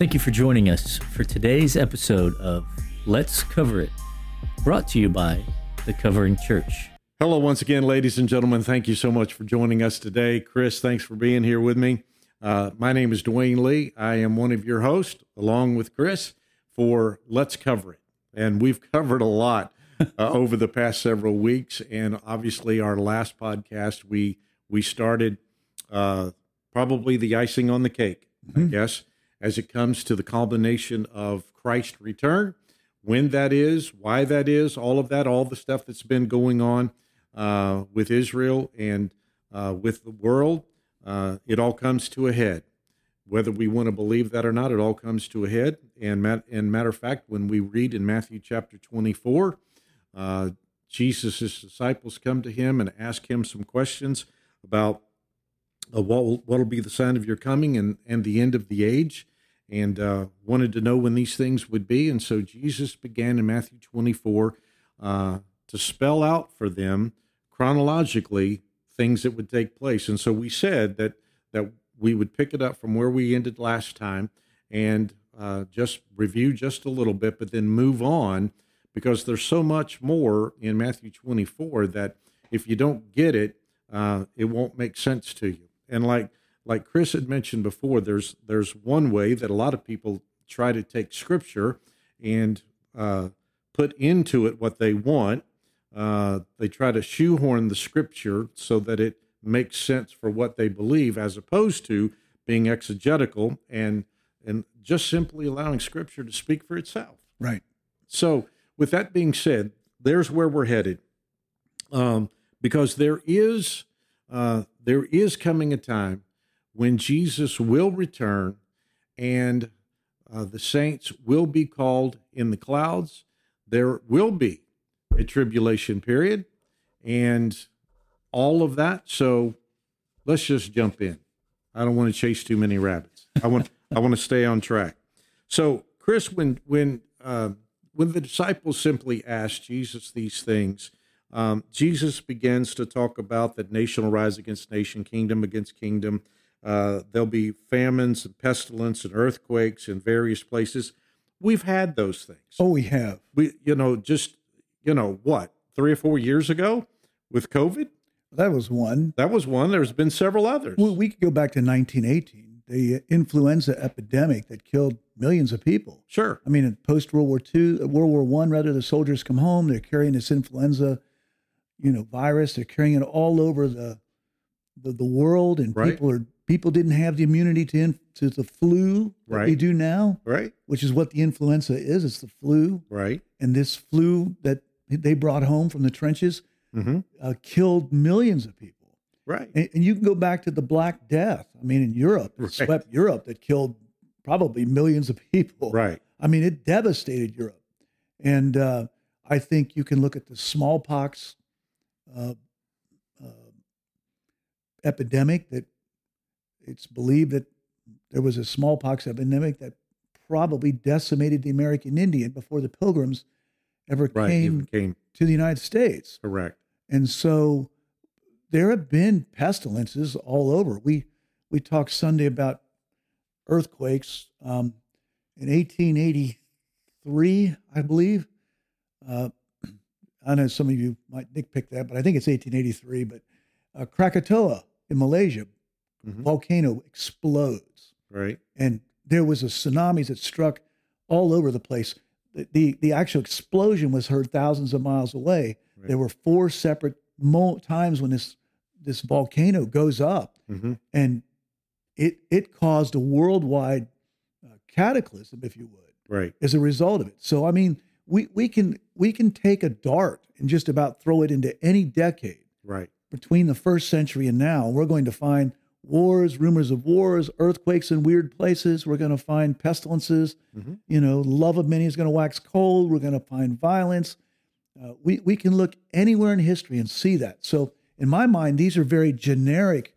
Thank you for joining us for today's episode of Let's Cover It, brought to you by The Covering Church. Hello once again, ladies and gentlemen. Thank you so much for joining us today. Chris, thanks for being here with me. My name is Dwayne Lee. I am one of your hosts, along with Chris, for Let's Cover It. And we've covered a lot over the past several weeks. And obviously, our last podcast, we started probably the icing on the cake, I guess, as it comes to the culmination of Christ's return, when that is, why that is, all of that, all the stuff that's been going on with Israel and with the world. It all comes to a head. Whether we want to believe that or not, it all comes to a head. And matter of fact, when we read in Matthew chapter 24, Jesus' disciples come to him and ask him some questions about what will be the sign of your coming and the end of the age, and wanted to know when these things would be. And so Jesus began in Matthew 24 to spell out for them chronologically things that would take place. And so we said that we would pick it up from where we ended last time and just review just a little bit, but then move on, because there's so much more in Matthew 24 that if you don't get it, it won't make sense to you. And like Chris had mentioned before, there's one way that a lot of people try to take Scripture and put into it what they want. They try to shoehorn the Scripture so that it makes sense for what they believe, as opposed to being exegetical and just simply allowing Scripture to speak for itself. Right. So with that being said, there's where we're headed, because there is coming a time when Jesus will return, and the saints will be called in the clouds. There will be a tribulation period and all of that. So let's just jump in. I don't want to chase too many rabbits. I want to stay on track. So Chris, when the disciples simply asked Jesus these things, Jesus begins to talk about that nation will rise against nation, kingdom against kingdom. There'll be famines and pestilence and earthquakes in various places. We've had those things. Oh, we have. What, 3 or 4 years ago with COVID? That was one. There's been several others. Well, we could go back to 1918, the influenza epidemic that killed millions of people. Sure. I mean, in post-World War II, World War I, rather, the soldiers come home, they're carrying this influenza, virus. They're carrying it all over the world, and right. people didn't have the immunity to the flu that right. we do now, right? Which is what the influenza is. It's the flu, right? And this flu that they brought home from the trenches killed millions of people, right? And you can go back to the Black Death. I mean, in Europe, it swept Europe, that killed probably millions of people, right? I mean, it devastated Europe, and I think you can look at the smallpox epidemic, that it's believed that there was a smallpox epidemic that probably decimated the American Indian before the Pilgrims ever came to the United States. Correct. And so there have been pestilences all over. We talked Sunday about earthquakes. In 1883, I believe. I know some of you might nitpick that, but I think it's 1883. But Krakatoa in Malaysia, volcano explodes. Right. And there was a tsunami that struck all over the place. The actual explosion was heard thousands of miles away. Right. There were 4 separate times when this volcano goes up, and it caused a worldwide cataclysm, if you would, right, as a result of it. So I mean, we can take a dart and just about throw it into any decade, right, between the first century and now. We're going to find wars, rumors of wars, earthquakes in weird places. We're going to find pestilences. Love of many is going to wax cold. We're going to find violence. We can look anywhere in history and see that. So in my mind, these are very generic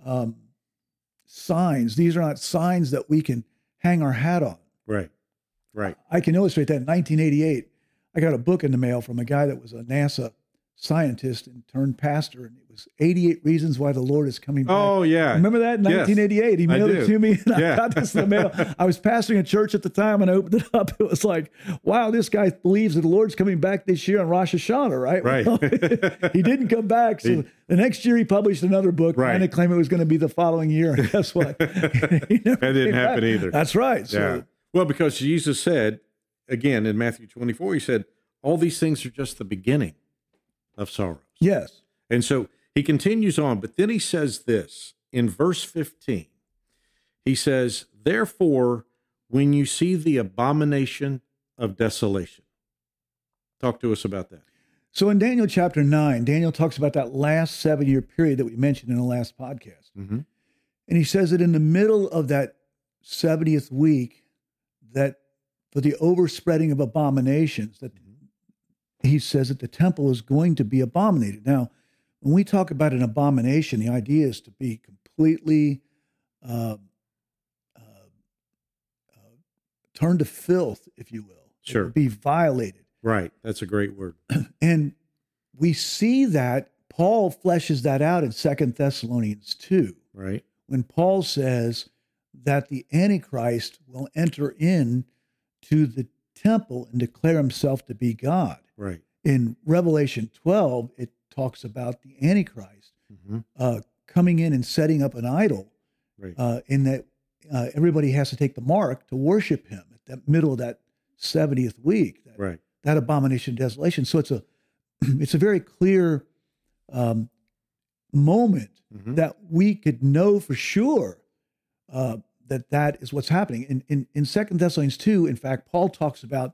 signs. These are not signs that we can hang our hat on. Right. I can illustrate that. In 1988, I got a book in the mail from a guy that was a NASA scientist and turned pastor, and it was 88 Reasons Why the Lord is Coming Back. Oh, yeah. Remember that in Yes. 1988? He mailed it to me, and Yeah. I got this in the mail. I was pastoring a church at the time, and I opened it up. It was like, wow, this guy believes that the Lord's coming back this year on Rosh Hashanah, right? Right. Well, he didn't come back. So the next year he published another book, Right. trying to claim it was going to be the following year. And guess what? He never That didn't came happen back. either. That's right. Yeah. So, Well, because Jesus said, again, in Matthew 24, he said, all these things are just the beginning of sorrows. yes. And so he continues on, but then he says this in verse 15. He says, therefore, when you see the abomination of desolation. Talk to us about that. So in Daniel chapter 9, Daniel talks about that last 7-year period that we mentioned in the last podcast. Mm-hmm. And he says that in the middle of that 70th week, that for the overspreading of abominations, that he says that the temple is going to be abominated. Now, when we talk about an abomination, the idea is to be completely turned to filth, if you will. Sure. To be violated. Right. That's a great word. And we see that Paul fleshes that out in 2 Thessalonians 2, Right. when Paul says that the Antichrist will enter in to the temple and declare himself to be God. Right. In Revelation 12, it talks about the Antichrist Mm-hmm. coming in and setting up an idol, Right. in that everybody has to take the mark to worship him at the middle of that 70th week. Right. That abomination of desolation. So it's a very clear moment Mm-hmm. that we could know for sure that is what's happening. In 2 Thessalonians 2, in fact, Paul talks about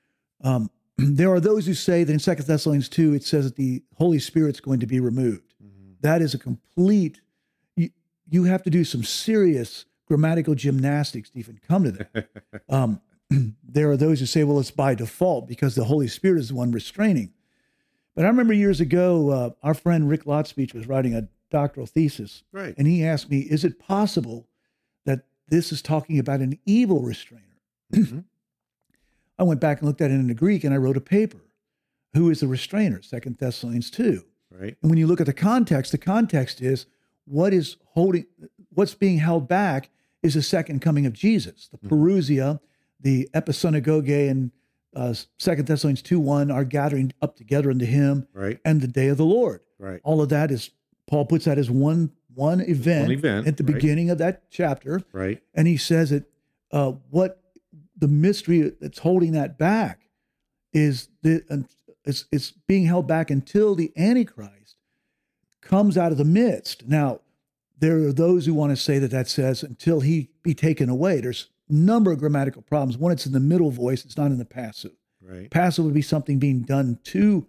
there are those who say that in 2 Thessalonians 2, it says that the Holy Spirit's going to be removed. Mm-hmm. That is a complete, you have to do some serious grammatical gymnastics to even come to that. There are those who say, well, it's by default because the Holy Spirit is the one restraining. But I remember years ago, our friend Rick Lotspeech was writing a doctoral thesis, Right. and he asked me, is it possible that this is talking about an evil restrainer? Mm-hmm. I went back and looked at it in the Greek, and I wrote a paper. Who is the restrainer? 2 Thessalonians 2. Right. And when you look at the context is what's being held back is the second coming of Jesus. The parousia, the episynagoge in 2 Thessalonians 2:1 are gathering up together unto him, Right. and the day of the Lord. Right. All of that is, Paul puts that as one event, at the right. beginning of that chapter. Right. And he says that what the mystery that's holding that back is it's being held back until the Antichrist comes out of the midst. Now, there are those who want to say that says until he be taken away. There's a number of grammatical problems. One, it's in the middle voice. It's not in the passive. Right. Passive would be something being done to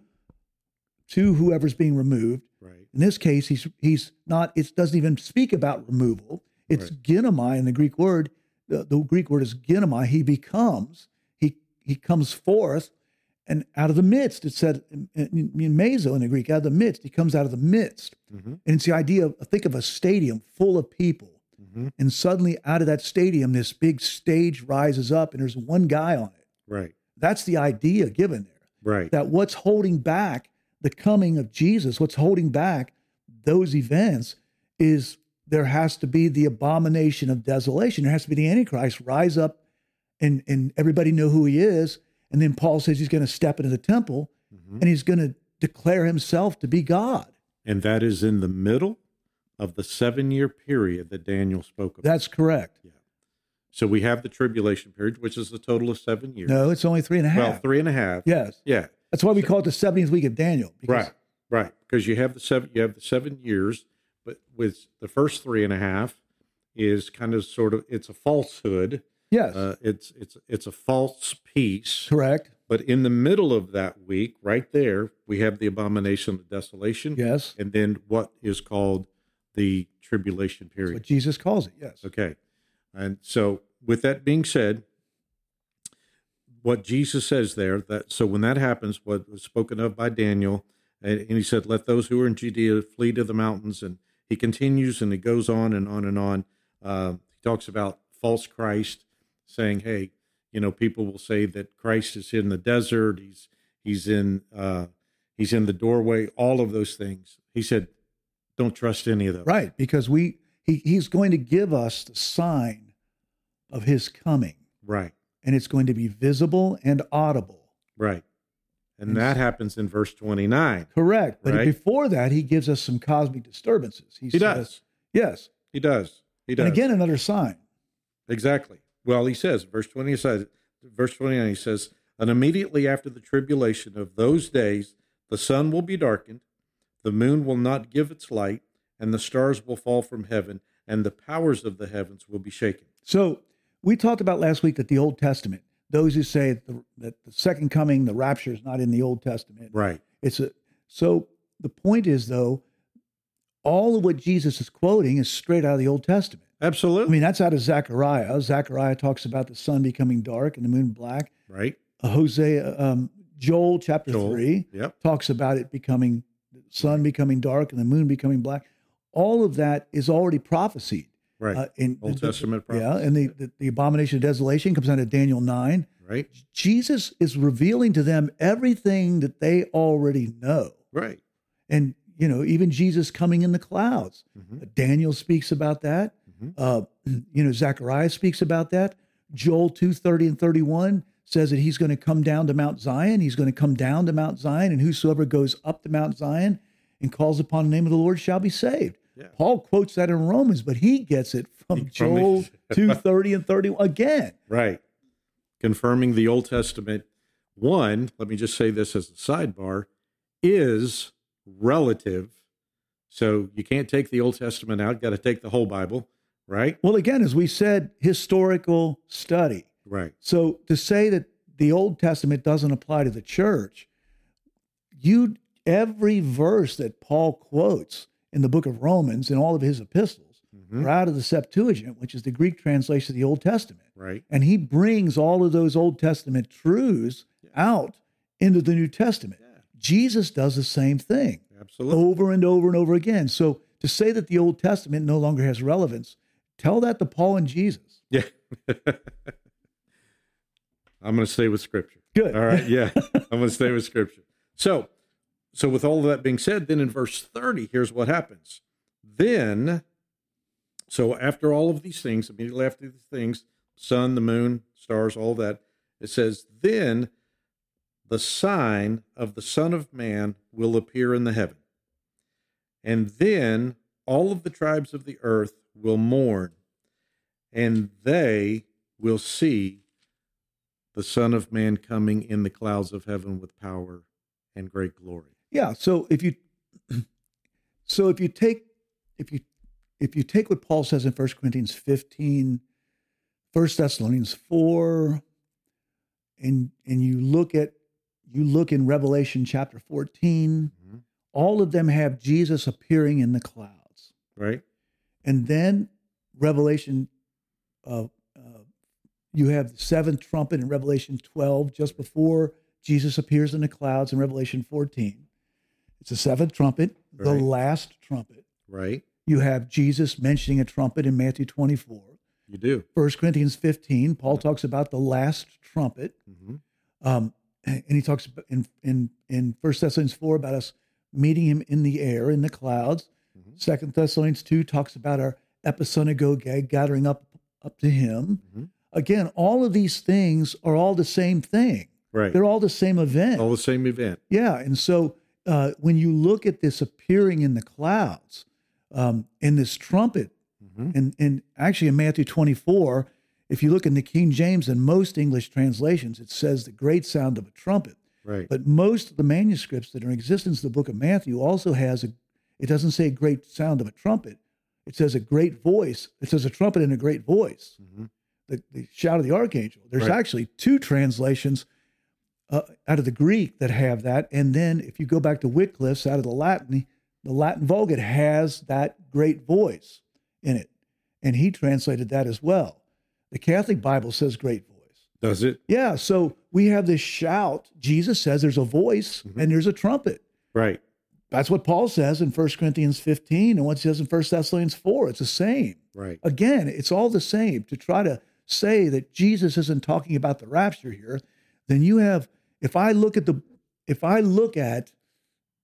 whoever's being removed. Right. In this case, he's not. It doesn't even speak about removal. It's ginomai in the Greek word. The Greek word is ginomai. He becomes. He comes forth, and out of the midst. It said in meso in the Greek, out of the midst. He comes out of the midst, Mm-hmm. and it's the idea of, think of a stadium full of people, Mm-hmm. and suddenly out of that stadium, this big stage rises up, and there's one guy on it. Right. That's the idea given there. Right. That what's holding back the coming of Jesus, what's holding back those events is there has to be the abomination of desolation. There has to be the Antichrist rise up and everybody know who he is. And then Paul says he's going to step into the temple and he's going to declare himself to be God. And that is in the middle of the 7-year period that Daniel spoke about. That's correct. Yeah. So we have the tribulation period, which is a total of 7 years. No, it's only 3.5. Well, 3.5. Yes. Yeah. That's why we call it the 70th week of Daniel. Because, Right. Because you have the 7 years, but with the first 3.5 is kind of sort of, it's a falsehood. Yes. It's a false peace. Correct. But in the middle of that week, right there, we have the abomination of desolation. Yes. And then what is called the tribulation That's period. what Jesus calls it. Yes. Okay. And so with that being said, what Jesus says there, that so when that happens, what was spoken of by Daniel, and he said, let those who are in Judea flee to the mountains. And he continues and he goes on and on and on. He talks about false Christ saying, hey, people will say that Christ is in the desert. He's He's in the doorway, all of those things. He said, don't trust any of those. Right, because he's going to give us the sign of his coming. Right. And it's going to be visible and audible. Right. And that happens in verse 29. Correct. But right? before that, he gives us some cosmic disturbances. He does. Yes. He does. He does. And again, another sign. Exactly. Well, he says, verse 29, he says, and immediately after the tribulation of those days, the sun will be darkened, the moon will not give its light, and the stars will fall from heaven, and the powers of the heavens will be shaken. So we talked about last week that the Old Testament, those who say that the second coming, the rapture is not in the Old Testament. Right. So the point is, though, all of what Jesus is quoting is straight out of the Old Testament. Absolutely. I mean, that's out of Zechariah. Zechariah talks about the sun becoming dark and the moon black. Right. Joel chapter 3 talks about it becoming, the sun becoming dark and the moon becoming black. All of that is already prophesied. Right. In Old Testament prophecy. Yeah, and the abomination of desolation comes out of Daniel 9. Right. Jesus is revealing to them everything that they already know. Right. And, even Jesus coming in the clouds. Mm-hmm. Daniel speaks about that. Mm-hmm. Zechariah speaks about that. Joel 2:30 and 31 says that he's going to come down to Mount Zion. He's going to come down to Mount Zion, and whosoever goes up to Mount Zion and calls upon the name of the Lord shall be saved. Yeah. Paul quotes that in Romans, but he gets it from Joel 2:30 and 31 again. Right. Confirming the Old Testament. One, let me just say this as a sidebar, is relative. So you can't take the Old Testament out. Got to take the whole Bible, right? Well, again, as we said, historical study. Right. So to say that the Old Testament doesn't apply to the church, every verse that Paul quotes in the book of Romans and all of his epistles are out of the Septuagint, which is the Greek translation of the Old Testament. Right. And he brings all of those Old Testament truths out into the New Testament. Yeah. Jesus does the same thing. Absolutely. Over and over and over again. So to say that the Old Testament no longer has relevance, tell that to Paul and Jesus. Yeah. I'm going to stay with Scripture. Good. All right. Yeah. I'm going to stay with Scripture. So with all of that being said, then in verse 30, here's what happens. So after all of these things, immediately after these things, sun, the moon, stars, all that, it says, then the sign of the Son of Man will appear in the heaven. And then all of the tribes of the earth will mourn, and they will see the Son of Man coming in the clouds of heaven with power and great glory. Yeah. So if you take what Paul says in 1 Corinthians 15, 1 Thessalonians 4, and you look in Revelation chapter 14, all of them have Jesus appearing in the clouds. Right. And then Revelation, you have the seventh trumpet in Revelation 12, just before Jesus appears in the clouds in Revelation 14. It's the seventh trumpet, the last trumpet. Right. You have Jesus mentioning a trumpet in Matthew 24. You do. 1 Corinthians 15, Paul talks about the last trumpet. And he talks in 1 Thessalonians 4 about us meeting him in the air, in the clouds. 2 Thessalonians 2 talks about our episynagoge gathering up to him. Again, all of these things are all the same thing. Right. They're all the same event. All the same event. Yeah. And so when you look at this appearing in the clouds, in this trumpet, and actually in Matthew 24, if you look in the King James and most English translations, it says the great sound of a trumpet. Right. But most of the manuscripts that are in existence in the book of Matthew also has it doesn't say great sound of a trumpet. It says a great voice. It says a trumpet and a great voice. The shout of the archangel. There's actually two translations out of the Greek that have that. And then if you go back to Wycliffe's out of the Latin Vulgate has that great voice in it. And he translated that as well. The Catholic Bible says great voice. Does it? Yeah. So we have this shout. Jesus says there's a voice and there's a trumpet. Right. That's what Paul says in 1 Corinthians 15 and what he says in 1 Thessalonians 4. It's the same. Right. Again, it's all the same. To try to say that Jesus isn't talking about the rapture here, then you have, if I look at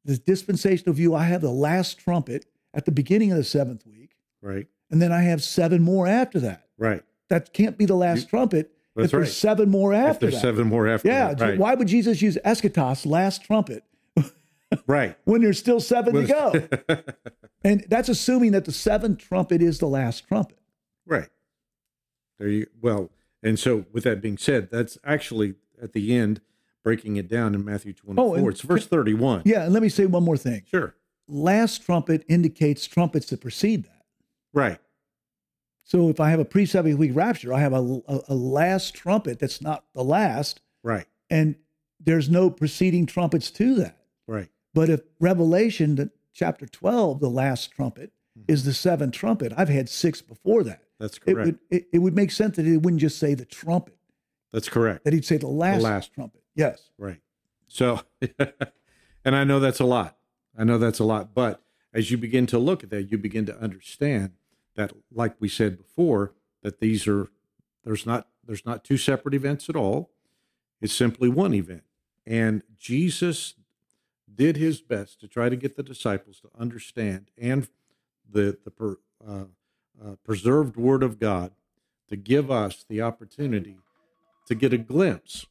the dispensational view, I have the last trumpet at the beginning of the 7th week, Right. and then I have 7 more after that. Right. That can't be the last trumpet That's if there's right. 7 more If after there's that. 7 more after Yeah. that. Right. Why would Jesus use eschatos, last trumpet, Right. when there's still 7 to go? And that's assuming that the 7th trumpet is the last trumpet. Right. Well, and so with that being said, that's actually at the end, breaking it down in Matthew 24. and It's verse 31. Yeah, and let me say one more thing. Sure. Last trumpet indicates trumpets that precede that. Right. So if I have a pre-70 week rapture, I have a last trumpet that's not the last, Right. and there's no preceding trumpets to that. Right. But if Revelation chapter 12, the last trumpet, is the 7th trumpet, I've had 6 before that. That's correct. It would make sense that it wouldn't just say the trumpet, That's correct. that he'd say the last trumpet. Yes. Right. So, and I know that's a lot. But as you begin to look at that, you begin to understand that, like we said before, that there's not 2 separate events at all. It's simply one event. And Jesus did his best to try to get the disciples to understand, and the preserved Word of God to give us the opportunity to get a glimpse,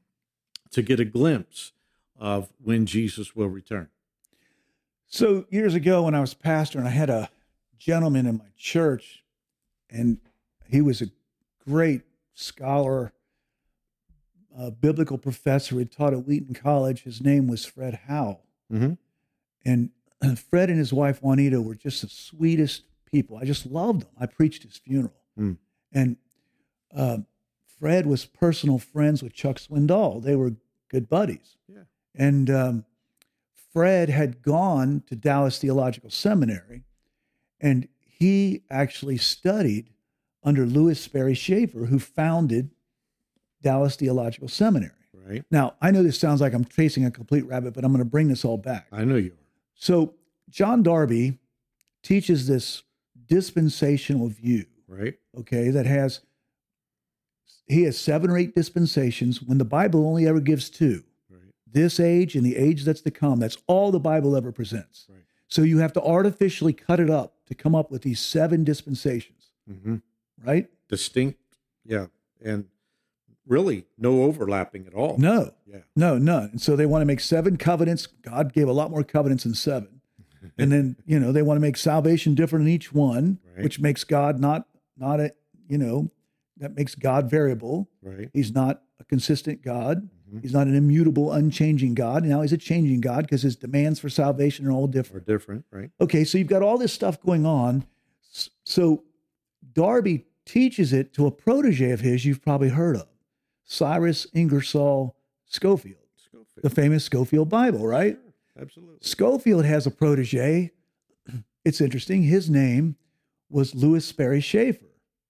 of when Jesus will return. So years ago when I was pastor, and I had a gentleman in my church, and he was a great scholar, biblical professor. He taught at Wheaton College. His name was Fred Howell. Mm-hmm. And Fred and his wife, Juanita, were just the sweetest people. I just loved them. I preached his funeral. Mm. And Fred was personal friends with Chuck Swindoll. They were good buddies. Yeah. And Fred had gone to Dallas Theological Seminary, and he actually studied under Louis Sperry Schaefer, who founded Dallas Theological Seminary. Right. Now, I know this sounds like I'm chasing a complete rabbit, but I'm going to bring this all back. I know you are. So John Darby teaches this dispensational view, Right. okay, he has 7 or 8 dispensations when the Bible only ever gives 2. Right. This age and the age that's to come. That's all the Bible ever presents. Right. So you have to artificially cut it up to come up with these 7 dispensations, Mm-hmm. right? Distinct. Yeah. And really no overlapping at all. No, Yeah. no, none. And so they want to make 7 covenants. God gave a lot more covenants than 7. And then, they want to make salvation different in each one, Right. which makes God not a, that makes God variable. Right. He's not a consistent God. Mhm. He's not an immutable, unchanging God. Now he's a changing God because his demands for salvation are all Or different. different. Right. Okay, so you've got all this stuff going on. So Darby teaches it to a protege of his you've probably heard of, Cyrus Ingersoll Schofield, Schofield. the famous Schofield Bible, right? Sure. Absolutely. Schofield has a protege. It's interesting. His name was Louis Sperry Schaefer.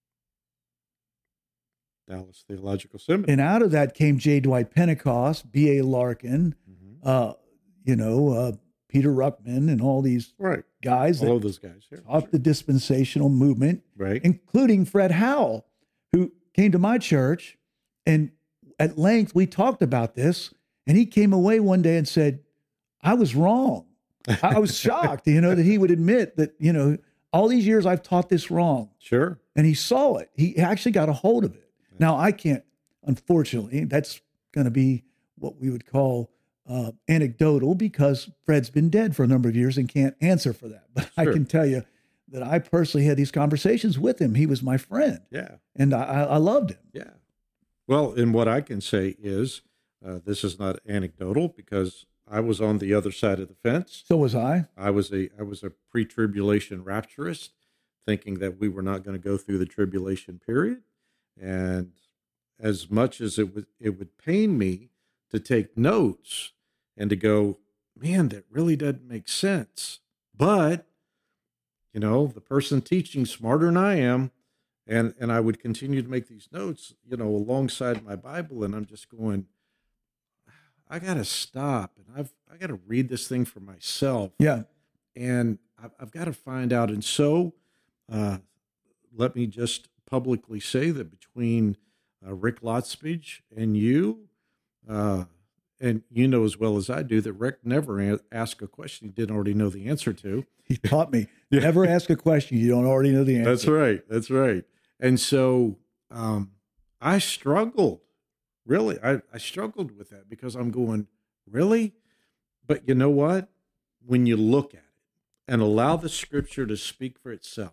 Dallas Theological Seminary. And out of that came J. Dwight Pentecost, B.A. Larkin, Mhm. Peter Ruckman, and all these Right. guys All that of those guys. Yeah. taught the dispensational movement, Right. including Fred Howell, who came to my church. And at length, we talked about this. And he came away one day and said, I was wrong. I was shocked, that he would admit that, all these years I've taught this wrong. Sure. And he saw it. He actually got a hold of it. Now, I can't, unfortunately, that's going to be what we would call anecdotal because Fred's been dead for a number of years and can't answer for that. But I Sure. can tell you that I personally had these conversations with him. He was my friend, Yeah. and I loved him. Yeah. Well, and what I can say is this is not anecdotal because I was on the other side of the fence. So was I. I was a pre-tribulation rapturist, thinking that we were not going to go through the tribulation period. And as much as it would pain me to take notes and to go, man, that really doesn't make sense. But, the person teaching smarter than I am, and I would continue to make these notes, alongside my Bible, and I'm just going, I got to stop, and I got to read this thing for myself. Yeah. And I've got to find out. And so let me just publicly say that between Rick Lotzbridge and you, and you know as well as I do that Rick never asked a question he didn't already know the answer to. He taught me, never ask a question you don't already know the answer. That's right. That's right. And so I struggled, really. I struggled with that because I'm going, really? But you know what? When you look at it and allow the scripture to speak for itself,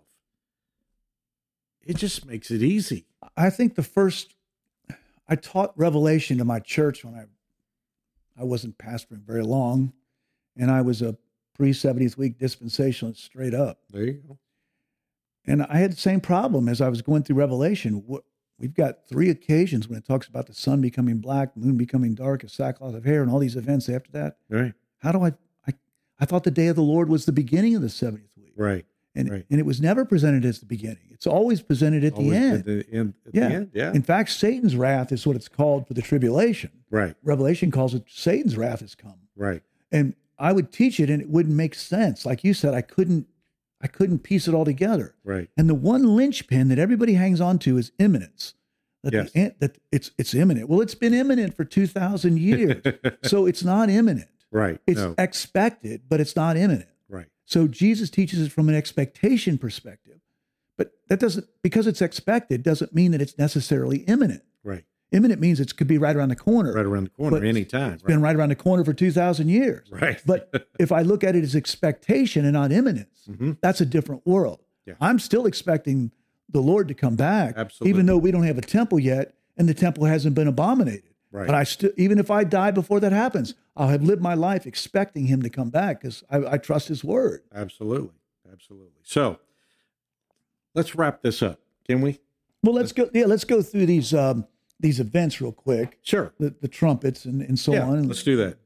it just makes it easy. I think I taught Revelation to my church when I wasn't pastoring very long, and I was a pre-70th week dispensationalist straight up. There you go. And I had the same problem as I was going through Revelation. We've got 3 occasions when it talks about the sun becoming black, moon becoming dark, a sackcloth of hair, and all these events after that. Right. How do I thought the day of the Lord was the beginning of the 70th week. Right. And it was never presented as the beginning. It's always presented at the end. The end, yeah. In fact, Satan's wrath is what it's called for the tribulation. Right. Revelation calls it Satan's wrath has come. Right. And I would teach it and it wouldn't make sense. Like you said, I couldn't piece it all together. Right. And the one linchpin that everybody hangs on to is imminence. Yes. That it's imminent. Well, it's been imminent for 2,000 years. So it's not imminent. Right. It's expected, but it's not imminent. Right. So Jesus teaches it from an expectation perspective. But that doesn't, because it's expected, doesn't mean that it's necessarily imminent. Right. Imminent means it could be right around the corner. Right around the corner, anytime. It's been right around the corner for 2,000 years. Right. But if I look at it as expectation and not imminence, Mm-hmm. that's a different world. Yeah. I'm still expecting the Lord to come back, Absolutely. even though we don't have a temple yet and the temple hasn't been abominated. Right. But even if I die before that happens, I'll have lived my life expecting him to come back because I trust his word. Absolutely. Absolutely. So let's wrap this up, can we? Well, let's go. Yeah, let's go through these events real quick. Sure. The trumpets and so Yeah, on. let's do that.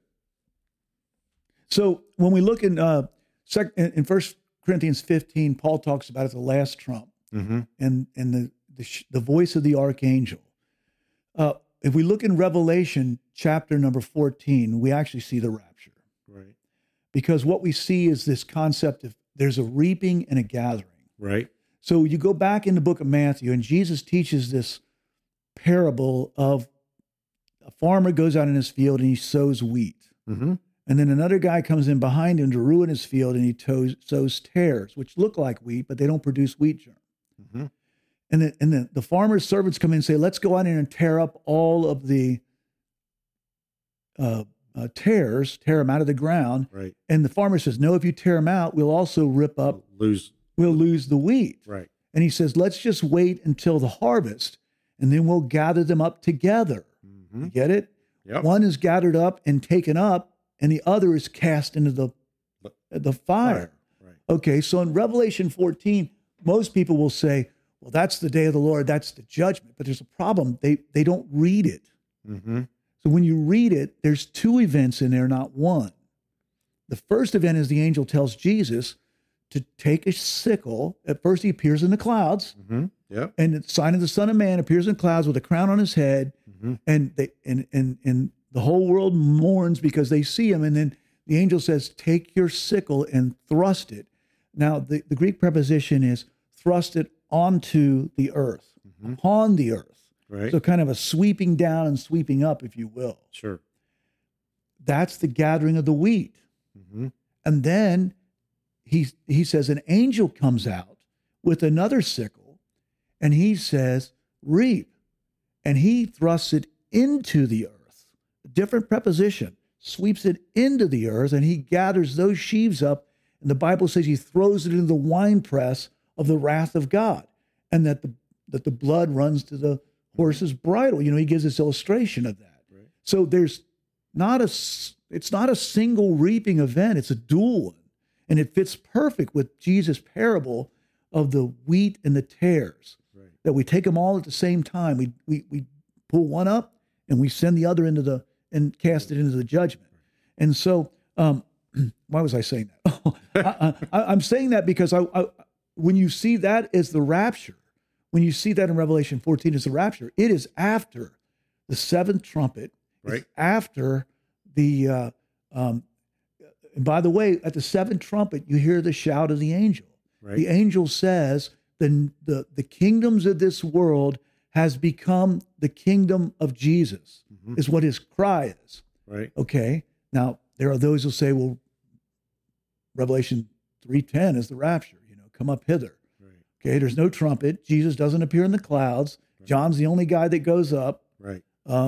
So when we look in 1 Corinthians 15, Paul talks about it, the last trump, Mm-hmm. and the voice of the archangel. If we look in Revelation chapter number 14, we actually see the rapture. Right. Because what we see is this concept of there's a reaping and a gathering. Right. So you go back in the book of Matthew, and Jesus teaches this parable of a farmer goes out in his field and he sows wheat. Mm-hmm. And then another guy comes in behind him to ruin his field and he sows tares, which look like wheat, but they don't produce wheat germ. Mm-hmm. And then the farmer's servants come in and say, let's go out and tear up all of the tares, tear them out of the ground. Right. And the farmer says, no, if you tear them out, we'll also we'll lose the wheat. Right. And he says, let's just wait until the harvest and then we'll gather them up together. Mm-hmm. You get it? Yep. One is gathered up and taken up and the other is cast into the fire. Right. Okay, so in Revelation 14, most people will say, well, that's the day of the Lord, that's the judgment. But there's a problem. They don't read it. Mm-hmm. So when you read it, there's 2 events in there, not one. The first event is the angel tells Jesus to take a sickle. At first he appears in the clouds, Mm-hmm. Yep. and the sign of the Son of Man appears in clouds with a crown on his head, Mm-hmm. and the whole world mourns because they see him. And then the angel says, take your sickle and thrust it. Now, the Greek preposition is thrust it onto the earth, Mm-hmm. upon the earth. Right. So kind of a sweeping down and sweeping up, if you will. Sure. That's the gathering of the wheat. Mm-hmm. And then he says an angel comes out with another sickle and he says, reap. And he thrusts it into the earth. A different preposition, sweeps it into the earth, and he gathers those sheaves up. And the Bible says he throws it into the winepress of the wrath of God, and that the blood runs to the horse's bridle. You know, he gives this illustration of that. Right. So it's not a single reaping event, it's a dual one. And it fits perfect with Jesus' parable of the wheat and the tares. Right. That we take them all at the same time. We pull one up and we send the other and cast it into the judgment. And so, why was I saying that? I'm saying that because when you see that as the rapture, when you see that in Revelation 14 as the rapture, it is after the 7th trumpet. Right. It's after the, and by the way, at the 7th trumpet, you hear the shout of the angel. Right. The angel says, the kingdoms of this world has become the kingdom of Jesus, Mm-hmm. is what his cry is. Right. Okay. Now, there are those who say, well, Revelation 3:10 is the rapture, come up hither. Right. Okay. There's no trumpet. Jesus doesn't appear in the clouds. Right. John's the only guy that goes up. Right.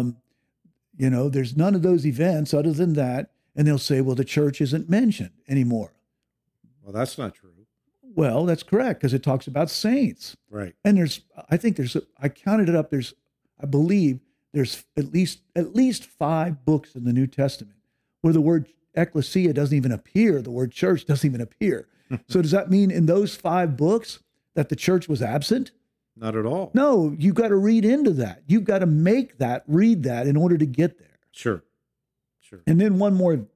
There's none of those events other than that. And they'll say, well, the church isn't mentioned anymore. Well, that's not true. Well, that's correct, because it talks about saints. Right. And I counted it up. I believe there's at least 5 books in the New Testament where the word ecclesia doesn't even appear. The word church doesn't even appear. So does that mean in those 5 books that the church was absent? Not at all. No, you've got to read into that. You've got to read that in order to get there. Sure. And then one more thing.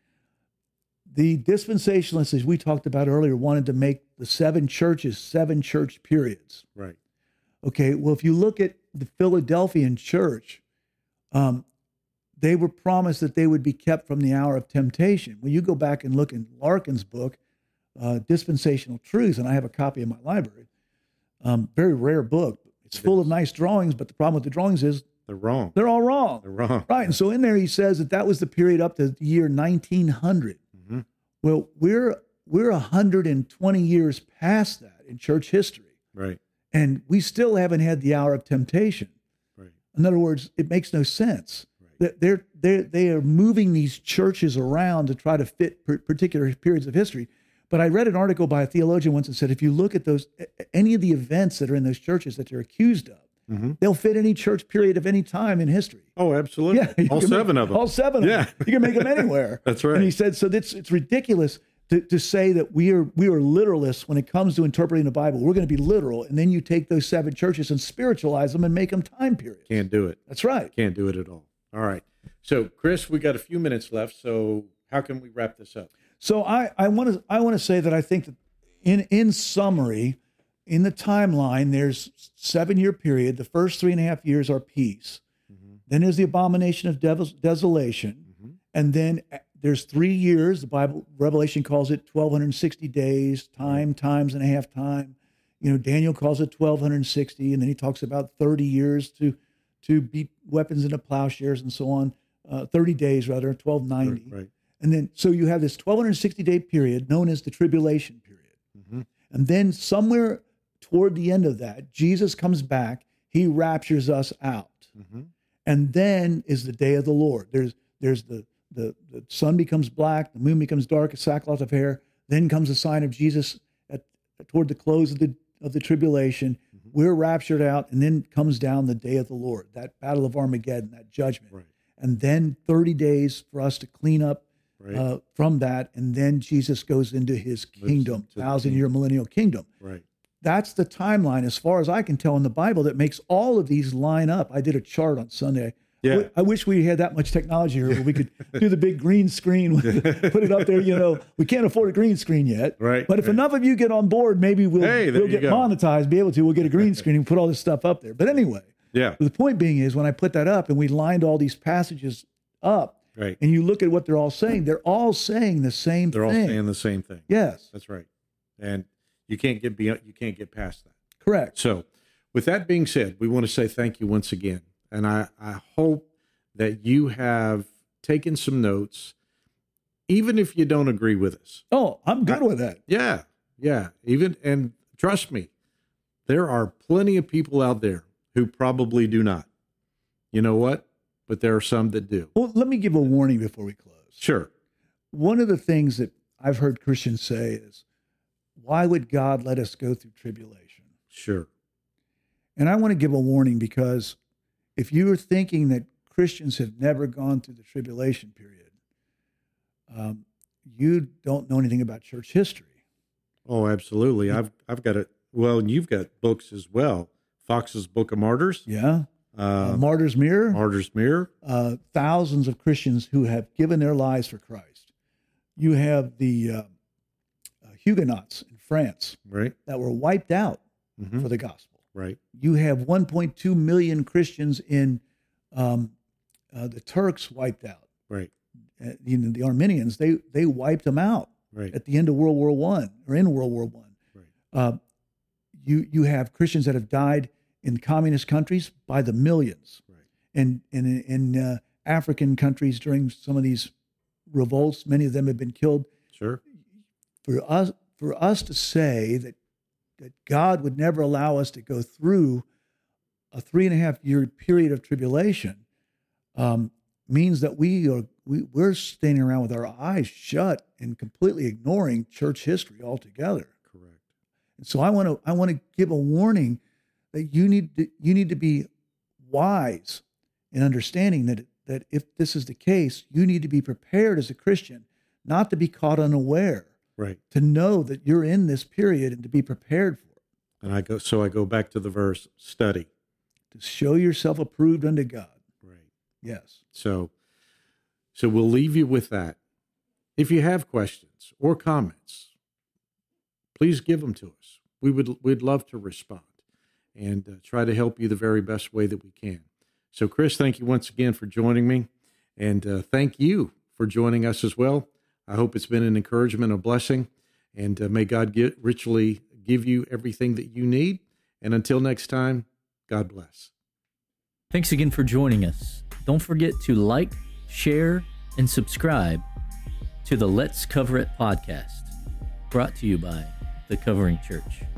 The dispensationalists, as we talked about earlier, wanted to make the 7 churches 7 church periods. Right. Okay, well, if you look at the Philadelphian church, they were promised that they would be kept from the hour of temptation. When you go back and look in Larkin's book, Dispensational Truths, and I have a copy in my library, very rare book. It's full of nice drawings, but the problem with the drawings is they're wrong. They're all wrong. They're wrong. Right, and so in there he says that was the period up to the year 1900. Mm-hmm. Well, we're 120 years past that in church history. Right. And we still haven't had the hour of temptation. Right. In other words, it makes no sense. Right. They are moving these churches around to try to fit particular periods of history. But I read an article by a theologian once that said, if you look at any of the events that are in those churches that they're accused of, mm-hmm. they'll fit any church period of any time in history. Oh, absolutely. Yeah, all 7 of them. All 7 of them. You can make them anywhere. That's right. And he said, so it's ridiculous to say that we are literalists when it comes to interpreting the Bible. We're going to be literal, and then you take those 7 churches and spiritualize them and make them time periods. Can't do it. That's right. Can't do it at all. All right. So, Chris, we got a few minutes left. So, how can we wrap this up? So, I want to say that I think that in summary, in the timeline, there's 7-year period. The first 3.5 years are peace. Mm-hmm. Then there's the abomination of desolation, mm-hmm. and then there's 3 years. The Bible, Revelation calls it 1,260 days, times and a half time. Daniel calls it 1,260, and then he talks about 30 years to beat weapons into plowshares and so on. 30 days rather, 1,290. Right. And then so you have this 1,260-day period known as the tribulation period, mm-hmm. and then somewhere toward the end of that, Jesus comes back. He raptures us out, mm-hmm. and then is the day of the Lord. There's the sun becomes black, the moon becomes dark, a sackcloth of hair. Then comes the sign of Jesus toward the close of the tribulation. Mm-hmm. We're raptured out, and then comes down the day of the Lord, that battle of Armageddon, that judgment. Right. And then 30 days for us to clean up right. From that, and then Jesus goes into his kingdom, 1,000-year millennial kingdom. Right. That's the timeline, as far as I can tell, in the Bible that makes all of these line up. I did a chart on Sunday. Yeah. I wish we had that much technology here where we could do the big green screen, put it up there. We can't afford a green screen yet. Right. But if enough of you get on board, maybe we'll get monetized, be able to. We'll get a green screen and put all this stuff up there. But anyway, the point being is when I put that up and we lined all these passages up, right. and you look at what they're all saying the same thing. They're all saying the same thing. Yes. That's right. And you can't get past that. Correct. So with that being said, we want to say thank you once again. And I hope that you have taken some notes, even if you don't agree with us. Oh, I'm good with that. Yeah. Yeah. And trust me, there are plenty of people out there who probably do not. You know what? But there are some that do. Well, let me give a warning before we close. Sure. One of the things that I've heard Christians say is, why would God let us go through tribulation? Sure. And I want to give a warning, because if you are thinking that Christians have never gone through the tribulation period, you don't know anything about church history. Oh, absolutely. I've got it. Well, and you've got books as well. Fox's Book of Martyrs. Yeah. Martyr's Mirror. Martyr's Mirror. Thousands of Christians who have given their lives for Christ. You have the Huguenots in France, right, that were wiped out mm-hmm. for the gospel. Right. You have 1.2 million Christians in the Turks wiped out. Right. The Armenians, they wiped them out. Right. At the end of World War I, or in World War I. Right. You have Christians that have died in communist countries by the millions. Right. And in African countries during some of these revolts. Many of them have been killed. Sure. For us to say that God would never allow us to go through a 3.5-year period of tribulation means that we're standing around with our eyes shut and completely ignoring church history altogether. Correct. And so I want to give a warning that you need to be wise in understanding that if this is the case, you need to be prepared as a Christian, not to be caught unaware. Right. To know that you're in this period and to be prepared for it. And I go back to the verse, study. To show yourself approved unto God. Right. Yes. So we'll leave you with that. If you have questions or comments, please give them to us. We'd love to respond and try to help you the very best way that we can. So, Chris, thank you once again for joining me, and thank you for joining us as well. I hope it's been an encouragement, a blessing, and may God richly give you everything that you need. And until next time, God bless. Thanks again for joining us. Don't forget to like, share, and subscribe to the Let's Cover It podcast, brought to you by the Covering Church.